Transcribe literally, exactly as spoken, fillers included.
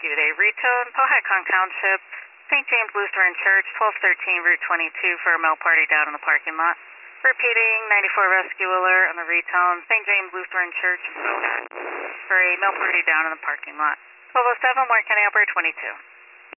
Rescue Day. Retone, Powhatan Township, Saint James Lutheran Church, twelve thirteen Route twenty-two for a mail party down in the parking lot. Repeating, ninety-four Rescue Alert on the retone, Saint James Lutheran Church, Powhatan, for a mail party down in the parking lot. twelve oh seven, Warren County Operator twenty-two.